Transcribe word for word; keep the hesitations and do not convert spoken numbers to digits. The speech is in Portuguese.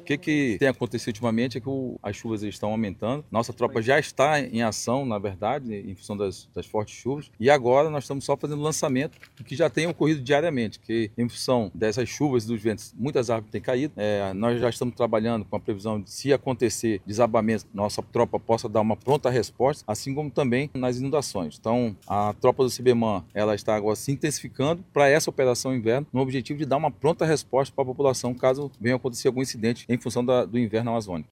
que, que tem acontecido ultimamente é que o, as chuvas estão aumentando. Nossa tropa já está em ação, na verdade, em função das, das fortes chuvas. E agora nós estamos só fazendo lançamento do que já tem ocorrido diariamente, que em função dessas chuvas e dos ventos, muitas árvores têm caído. É, nós já estamos trabalhando com a previsão de, se acontecer desabamento, nossa tropa possa dar uma pronta resposta, assim como também nas inundações. Então, a tropa do CIBEMAN, ela está agora se intensificando para essa operação inverno, no objetivo de dar uma pronta resposta para a população caso venha acontecer algum incidente em função da, do inverno amazônico.